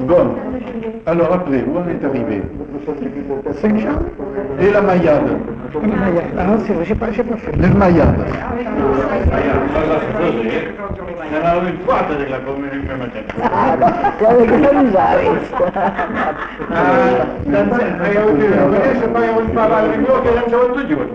Bon. Alors après, où on est arrivé? Saint-Jean. Et la maillade? Ah non, c'est vrai, j'ai pas fait. Les maillades. Ne l'avevo in quattro della comunità matematica. Quello che non usare. Adesso poi ho imparato il mio che non c'è tutto giorno.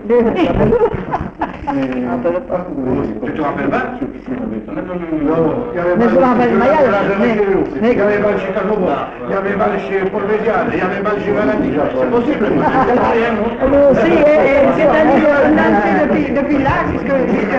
Tu vas per me? Nessuno fa il maiale. Io avevo il Chicago, io avevo il Polvesiale, io avevo il Giovanni. C'est possible? Sì, c'est-à-dire depuis là jusque...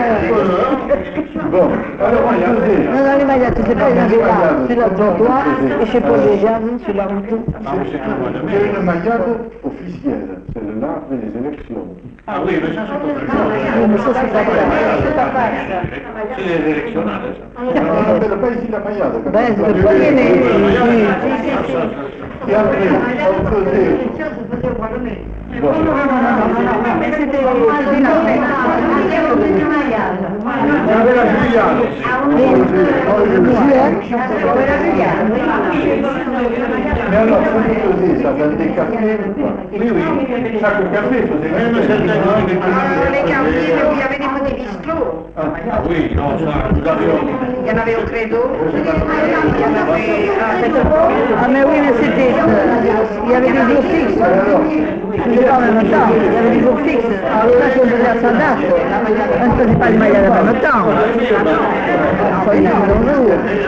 Bon, alors on y a Non, non, les maillots, c'est pas les là, sur le trottoir et chez Paul Desjardins, sur la route. Il y a une maillade officielle, celle-là après les élections. Ah oui, mais ça c'est pas Oui, mais ça, c'est pas ça. C'est les électionnales. On n'appelle pas ici la maillade. Ben, c'est le premier, mais... Et après, on faisait... Bon. Mais c'était... Il y avait la Giuliano aussi. Mais alors, ça vous faisait ça dans des cafés ou quoi? Oui, oui. Chaque café faisait même certaines Les cantines où il y avait des petits bistrots. Ah oui, non, ça, nous avions... Il y en avait au Credo. Il y en avait Ah mais oui, mais c'était... Il y avait des jours fixes. Je ne sais pas en même temps. Il y avait des jours fixes. Alors là, si on faisait à sa date, on ne faisait pas le maillot en même temps. Enfin, il y a un jour.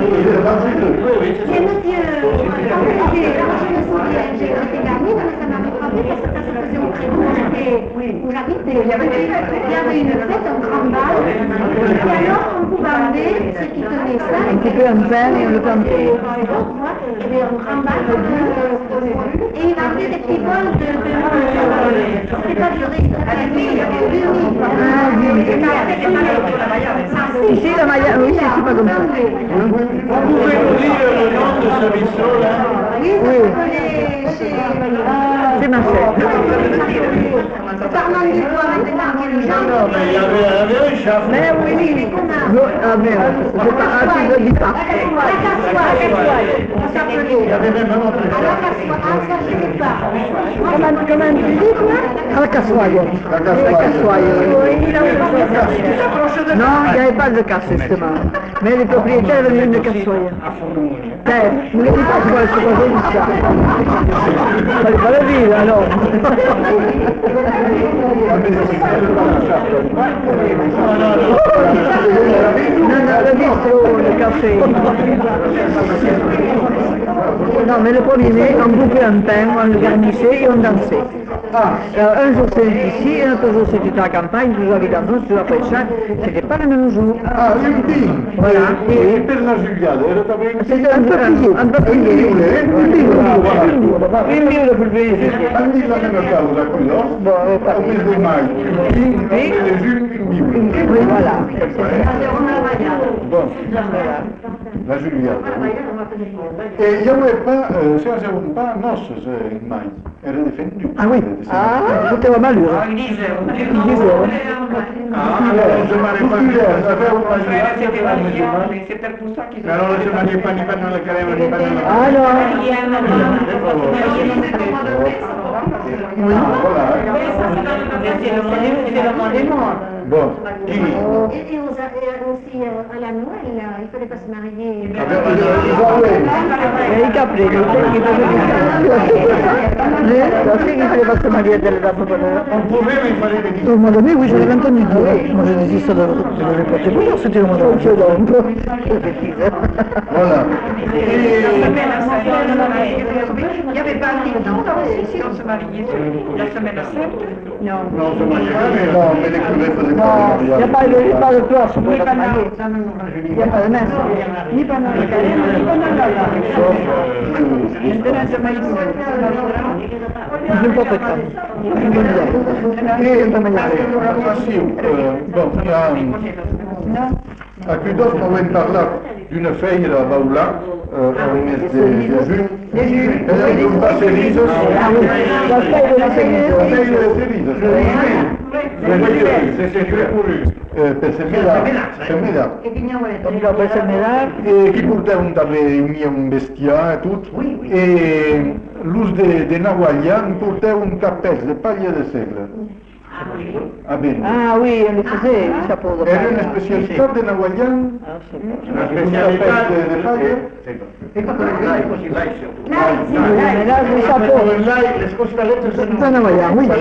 Et monsieur, je me souviens, j'ai été gamine, mais ça m'avait frappé parce que ça se faisait au Crédit où j'habitais. Il y avait une fête, un grand bal, et alors on pouvait emmener ceux qui tenaient ça. Un petit peu un pain et on le plantait. Il y avait un grand bal et il avait des petits bols de... C'était pas du riz, Ici, la maillot, oui, c'est pas comme ça. Vous pouvez nous dire le nom de ce bistrot-là? Oui. C'est ma chère. Parlant du bois maintenant, les gens... Non, mais il y avait un chef. Mais oui. Ah merde, c'est pas... Ah, tu ne dis pas. Il y avait même un autre Comment tu dis, toi? À la cassoie. La cassoie, oui. Non, il n'y avait pas de casse, justement. Mais les propriétaires avaient une cassoie. Ne le dis pas quoi, c'est pas dit ça. Fallait pas le dire, alors. Non, le bistrot, le café. Non, mais le premier, on bouffait un pain, on le garnissait et on dansait. Alors, un jour c'était ici, et un autre jour c'était à la campagne, toujours avec la douce, après ça, c'était pas le même jour. Ah, une bing. Voilà. Et per la Giuliano, era também... C'était un peu plié. Une mille pour le payer. Quindi la même causa qui, no? Au mese di maggio. Oui, voilà. Bon. La Giuliano. E io avevo pas, se facevano pas noces in mai. Era defendido. Ah oui. Ah, poteva malure. Ah, il disait. Il disait. Je m'arrête pas. C'est peut-être pour ça qu'ils Alors, je m'arrête pas ni pas dans la carrière, ni pas dans la... Ah non. Oui. Voilà. C'est le monde des morts. Bon. Qui? Et aussi à la Noël, il ne fallait pas se marier. Et il captait, il fallait pas se marier delle dates bonheur. On pouvait, mais il fallait les dire. Au mois de mai, oui, je l'avais entendu dire. Moi, je dis ça de répéter. Bonjour, c'était au mois de mai. Voilà. Il n'y avait pas un dicton là aussi si on se mariait la semaine à 7. Non. Non, se mangiait jamais. Non, mais les curés faisaient Non, pas il n'y a pas de cloche pour Ni se pendant marier. Il n'y a pas de messe. ni pendant le carême, ni pendant la Maintenant, se marie. N'importe quand. Une bonne idée. E assim, bom, aqui nós vamos falar d'une feira a Baula, au mês de junho. Ela não está feliz. La fête de la Cérise. La feira de Cerisas. sempre pure. Per semmelare. E finiamo le Dopo per seminare, E chi portavano un bestiame e tutto. E l'us de Naguaglia portava un cappello de paglia de segle. A bene. ah oui, on les faisait, les chapeaux de Era una paille. specialità de Naguaglia. Ah, je sais pas. Una specialità de paglia. Mais là, les chapeaux. le costallette sono Ça, non, voilà, oui.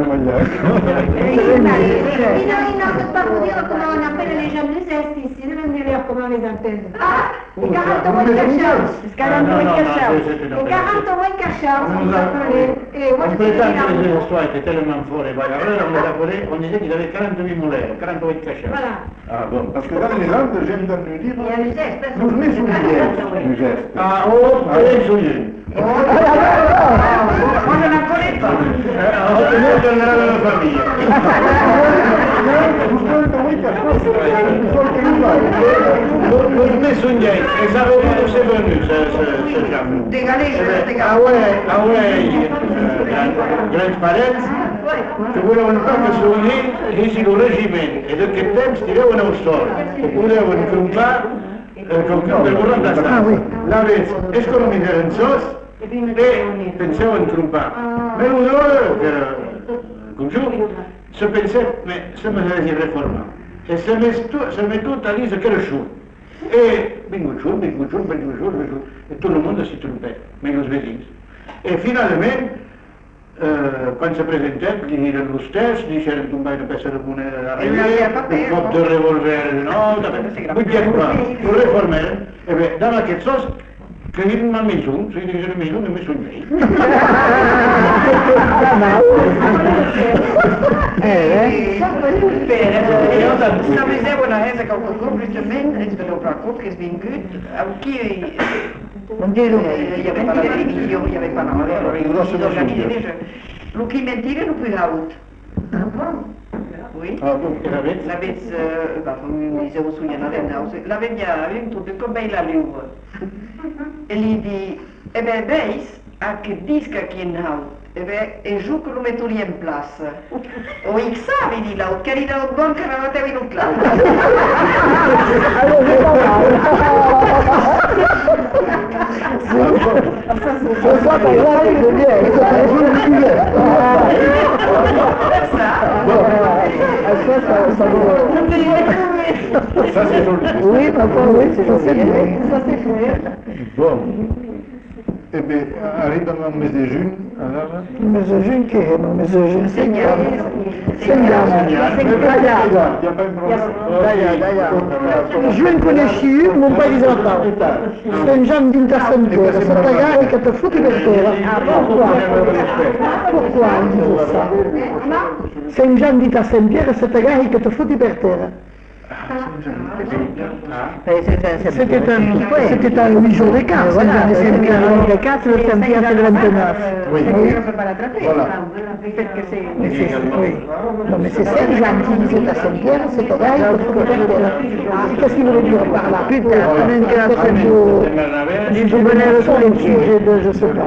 Il n'ose pas vous dire comment on appelle les jeunes les gestes ici, ne me dire comment on les appelle. Ah, les 40 mois de cachard. Les 40 mois de cachard. Les 40 mois de cachard, on les appelait. Et moi, je suis completamente là. le storie che tellement fuori, allora on disait qu'il avait 40 000 moulins, 40 000 cachets. Voilà. Ah bon, parce que dans les Landes, j'aime dans le livre, Il y a le geste. nous met sous le geste. Ah, oh, per il Moi, je la connais pas. ho tenuto nella famiglia. Nous met sous niente, e sapete dove c'est venu, ce jamais. Ah ouais, grande parents, che volevano fare sogni, che si lo reggimento, e da che tempo scrivevano una storia, volevano crompare, per volare la vez, economizzare in sos, e pensavano crompare. Ma loro, come giù, se pensava, se mi si riformare, e se mi tutta lì, se che era giù. E vengo giù, e tutto il mondo si trompava, meno svegli. E finalmente, quando si presentava, gli erano lo stesso, gli c'era un paio di persone un po' di revolver, no, poi dietro qua, un reformere, e beh, dava che so, che io non mi sono, se io non mi sono, non mi sono lei. Să Dumnezeu în aia că au completament, îți vă preocup că îți vin gât, au chi Non dire il y avait pas la télévision, il y avait pas la radio, lu chi mentire nu più aut. Oui. L'aveți, Dumnezeu suia, n-avem nauze, l'avem tutto, cum bei la liuvă. E li di, e beh, beis, a che disca chi in haut, e beh, e giù che lo metto lì in place. O i xavi di laut, che li laut bon che non avevi un clau. C'est ça, par là, c'est bien. Ça, c'est joli. Oui, papa, oui, c'est joli. Ça, c'est fait. Bon. E beh, arrivano al mese di giugno, allora? Mais je jeune qui est, mais je jeune. Segnale. Juin conosci mon paio di Zantau. Saint Jean d'Inta Saint-Pierre, c'est ta gare che te fout per terra. Pourquoi on dit ça? Saint Jean d'Inta Saint-Pierre, c'est ta gare che te fout per terra. C'était un 8 jours d'écart, voilà. Saint-Pierre, l'écart, c'est le Saint-Pierre, c'est le 29. Oui. Voilà. Oui. Non, mais c'est Saint-Jean qui disait à Saint-Pierre, c'est pareil, qu'est-ce qu'il veut dire par là? Putain, même que c'est du bonheur sur les sujets de, je sais pas.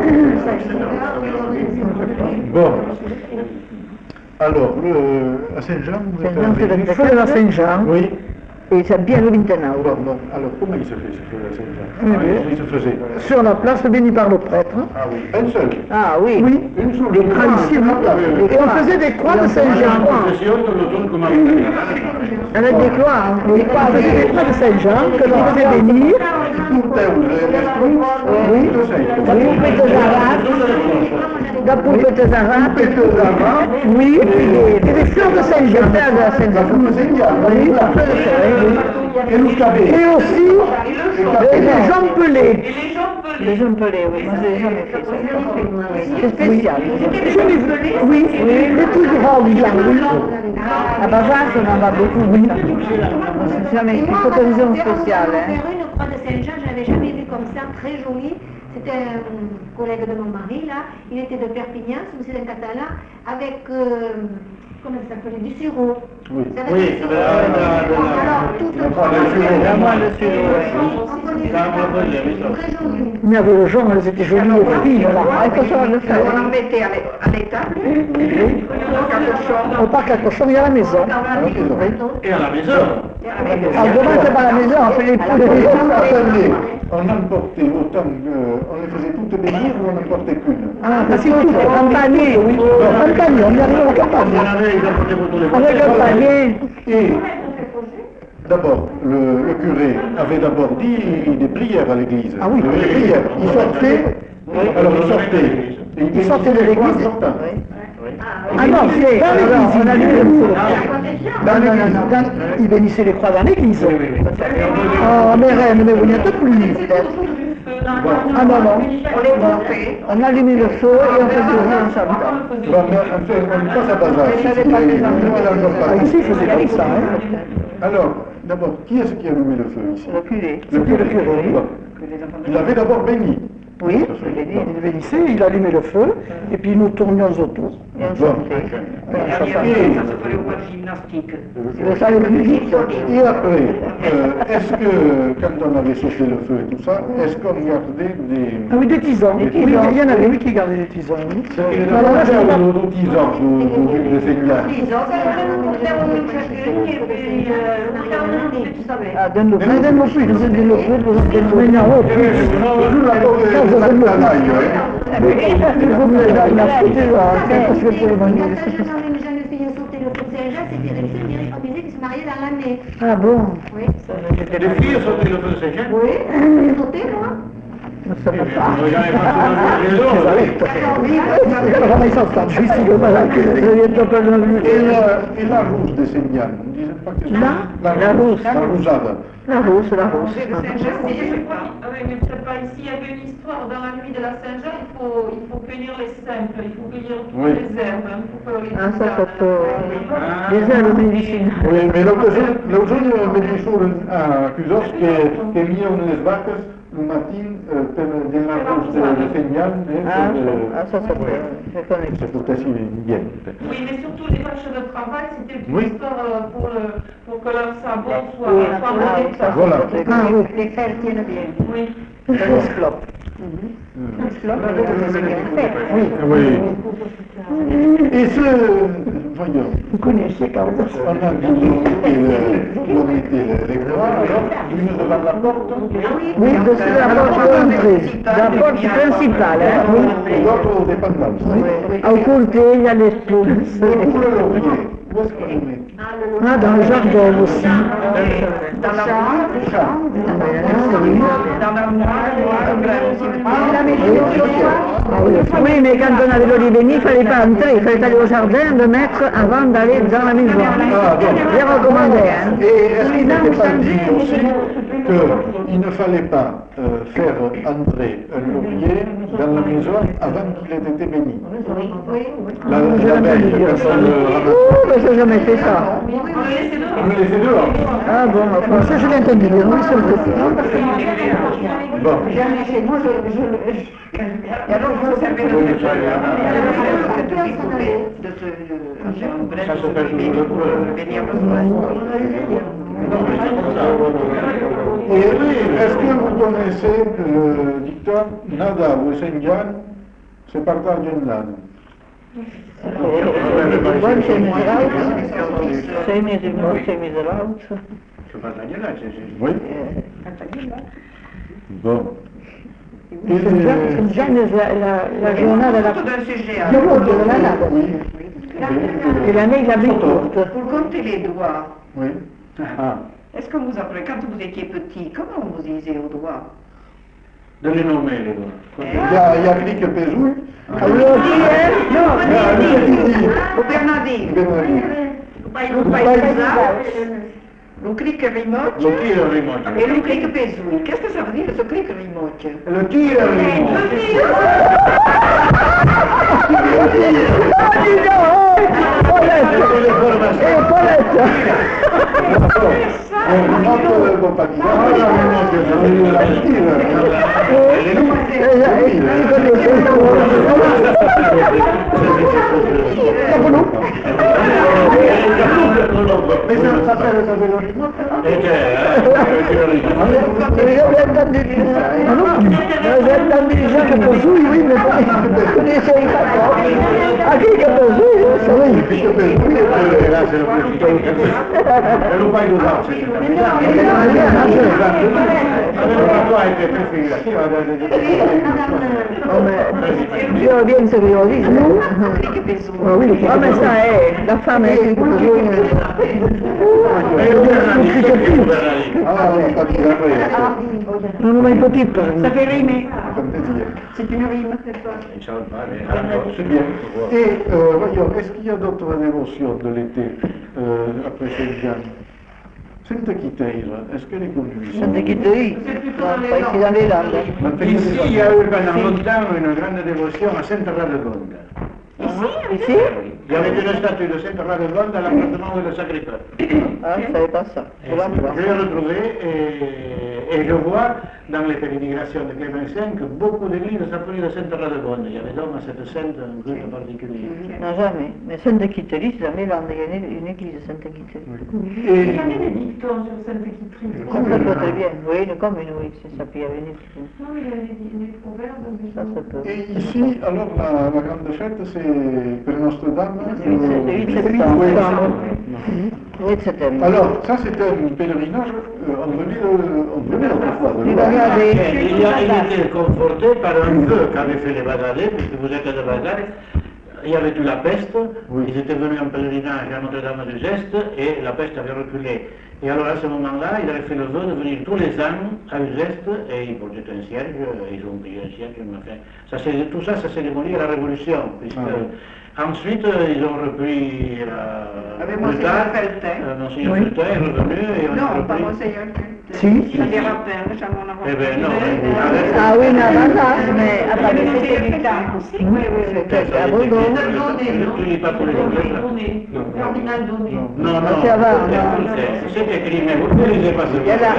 Bon. Alors, à Saint-Jean, vous êtes Saint-Jean, c'est le feu de la Saint-Jean. Oui. Et Saint-Pierre le 29. Bon, alors, comment il se fait, ce feu à Saint-Jean? Il se faisait? Sur la place bénie par le prêtre. Ah oui, un seul? Ah oui. Oui. Une seule? Des croix ici, et on faisait des croix de Saint-Jean. Avec des croix, hein. On faisait des croix de Saint-Jean que l'on faisait bénir. Oui. La poupée de Zara. Oui. Et des fleurs de Saint-Jean. Oui. Et aussi les jambes pelées. Les jambes pelées, oui. Moi, je n'ai jamais fait ça. C'est spécial. Oui, les trucs grands, oui. À Bavard, on en a beaucoup, oui. Jamais Et fait moi, une autorisation on spéciale. avait une croix de Saint-Jean, je l'avais jamais vue comme ça, très jolie. C'était un collègue de mon mari, là. Il était de Perpignan, c'est un catalan, avec comment ça s'appelait, du sirop. Oui. Oui, Alors, tout le La moelle de sirop. très joli. Mais avec le jaune, elles étaient jolies et fines, là. Il faut savoir le faire. On en mettait à l'étable, Au parc à cochon, il y a la maison. Et à la maison. Alors demain, c'est pas la maison, on fait les poules. Attendez, on emportait autant, on les faisait toutes bénir ou on n'emportait qu'une? Ah, c'est tout, campagner, oui. Campagner, on est arrivé au campagner. Avec le panier. Et d'abord, le curé avait d'abord dit des prières à l'église. Ah oui, des prières. Il sortait, alors il sortait. Et Il sortait de l'église. en sortant. Ah non, c'est dans l'église, on a lu le feu. Non, il bénissait les croix dans l'église. Oh, mes reines, mais vous n'y êtes plus. Ah non, non. on les montait. On allumait le feu et on faisait ouvrir un chantant. Bon, mais on passe à bazar. Ah, ici, il faisait comme ça, hein. Alors, d'abord, qui est-ce qui a allumé le feu ici? Le curé. C'était le curé. Bon. Il avait d'abord béni. Oui, il bénissait, il allumait le feu, et puis nous tournions autour. Et on Bon. chantait. Ça s'appelait au pas de gymnastique. Le salut plus vite. Et après, est-ce que, quand on avait sauté le feu et tout ça, est-ce qu'on gardait des... Ah oui, des tisons. Oui, il y en avait, oui, qui gardaient des tisons. Oui. Alors là, je sais pas. Nos tisons, de Seigneur. Ah, donne-le plus, donne-le plus, donne-le plus, donne-le plus. La canaille, Quand les jeunes filles ont sauté le feu de Saint-Jacques, c'était les seuls qui se mariaient dans l'année. Ah bon? Oui. Les filles ont sauté le feu de Saint-Jean. Oui, ils sautaient, moi. Je ne savais pas. J'en ai pas les autres. Alors, ils sont stable, je suis ici, le malade, je viens de pas dans le... et la rousse de Seigneur, on ne disait pas que La rousse. La rousade. La rousse, la rousse. Mais peut-être pas ici, il y avait une histoire dans la nuit de la Saint-Jean, il faut cueillir les simples, il faut cueillir toutes Oui. les herbes pour les Ah, ça peut... Les herbes médicinales. Oui, mais l'autre jour, me dijo a Cusós que mia unas vacas un matin de la rousse de Seigneur. Ah, ça peut... Je connais. C'est tout aussi bien. Oui, mais surtout les vaches de travail, c'était une Oui. histoire pour que leur sabot soit Oui, mauvais. Voilà. Ah oui. Les fers tiennent bien. Oui. L'esclope. Oui. Et ce, voyons, Vous connaissez quand même. on a dit on mettait les croix, alors, l'une devant la porte, Oui, de c'est la porte d'entrée. La porte principale, hein. Oui. et l'autre aux dépendances. Au côté, il y a les poules. Pour le laurier, où est-ce qu'on le met? Ah, dans le jardin aussi. Dans la chambre, dans la maison. Ah oui. Oui, mais quand on avait l'olive béni, il ne fallait pas entrer, il fallait aller au jardin de mettre avant d'aller dans la maison. Ah, bon. Bien recommandé, hein. Et est-ce qu'il n'était pas dit aussi qu'il ne fallait pas faire entrer un laurier dans la maison avant qu'il ait été béni? La veille, quand on le ramasse. Ouh, ben j'ai jamais fait ça. On le laissait dehors. Ah bon, enfin, ça je l'ai entendu dire, oui, c'est vrai. Bon. Jamais chez moi, et alors, il faut servir de Ça se fait toujours pour venir le soir. Et est-ce que vous connaissez le dicton nada o Seigneur se partage en lado? Buon sei mesi dell'altro. Je pas t'en dire là, Oui. Bon. Saint-Jean la giornata della nada. E l'année la plus courte. Pour compter les doigts, Oui. Ah. est-ce que vous apprenez, quand vous étiez petit, comment vous disiez aux doigts? de les nommer les doigts. Il y a clic Pézou. Au Bernardine. Le clic Rimoc Le tir rimoce. et le clic Pézou. Qu'est-ce que ça veut dire ce clic Rimoc? Le tir rimoce. Paolo. entendu dire ça. Ah non plus. J'ai entendu des gens qui peuvent jouer, oui, mais pas. Vous n'essayez pas trop. Ah, qui peut jouer, ça oui. Là, c'est le plus je non pas nous autres. Io bien se lo dico, no? Ah, ma sai, la fame è che non ho mai potuto. Ça fait rimer. C'est une rime. C'est bien. Et voyons, est-ce qu'il y a d'autres dévotions de l'été après Saint-Jean? Sainte-Quiteira, est-ce qu'elle est connue ici? Sainte-Quiteira, pas ici dans les Landes. Ici, il y a eu pendant longtemps une grande dévotion à Sainte Radegonde. Ici? Il y avait une statue de Sainte Radegonde à l'appartement de Sacré-Cœur. Ah, je ne savais pas ça. Je l'ai retrouvé et je vois dans les pérégrinations de Clément V que beaucoup d'églises s'appelaient de Sainte Radegonde. Il y avait donc à cette sainte un culte particulier. Non, jamais. Mais Sainte-Quiteria, c'est dans les Landes, il y a une église de Sainte-Quiteria. Il y a des dictons sur Sainte-Quiteria. Ça peut très bien. Oui, une commune, oui, c'est ça, puis il y avait une église. Non, mais il y a des proverbes. Ça se peut. Et ici, alors, la grande fête, c'est pour Notre-Dame. Le 8 septembre. Le 8 septembre. Alors, ça, c'était un pèlerinage, on venait autrefois de loin. Il était conforté par un feu qu'avaient fait les Basadais, puisque vous êtes de Basadès. Il y avait eu la peste, ils étaient venus en pèlerinage à Notre-Dame du Geste et la peste avait reculé. Et alors à ce moment-là, il avait fait le vœu de venir tous les ans à Uzeste et ils portaient un cierge, ils ont pris un cierge, enfin, tout ça, ça s'est démoli à la Révolution, puisque ensuite ils ont repris Monseigneur Feltin. Monseigneur Feltin est revenu et on a Non, repris. pas Monseigneur Feltin. Si. Ça des rappels, jamais on a Eh bien non, Ah oui, non, mais à part c'était du temps aussi. Oui, c'était à Bordeaux. tu lis pas tous les anglais là. Cardinal Donné. Non, non, C'est avant, c'est écrit, mais vous ne lisez pas ce Il y a là.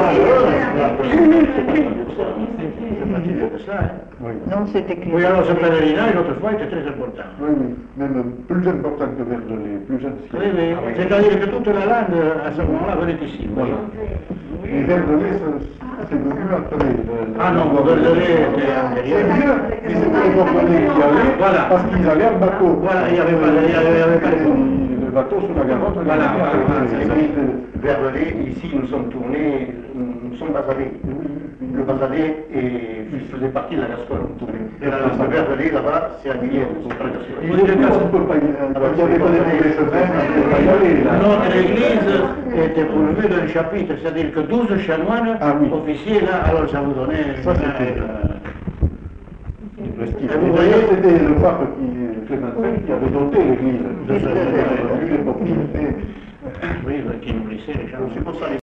ça, hein. Oui. Non, c'est écrit. Oui, alors ce pèlerinage, autrefois, était très important. Oui, oui, même plus important que Verdelais, plus ancien. Oui, oui, c'est-à-dire que toute la lande, à ce moment-là, venait ici. Voilà. Et Verdelais, c'est venu après. Ah non, Verdelais était C'est antérieur. bien, mais c'était les Bordelais qui allaient, Voilà. parce qu'ils allaient en bateau. Voilà, il n'y avait pas de... Le bateau sous la Garonne, Voilà, c'est ça. Verdelais, ici nous sommes tournés, nous sommes basadés. Le basadé faisait partie de la Gascogne. Et le Verdelais, là-bas, c'est à Guyenne. Il n'y avait pas de mauvais chemins, on ne peut pas y aller, là. Notre église était pourvue d'un chapitre, c'est-à-dire que 12 chanoines officiers, là, alors ça vous donnait... Ça, c'était... Et d'ailleurs, c'était le pape Clément V qui avait doté l'église de les propriétés. Oui, qui nourrissait les gens. C'est pour ça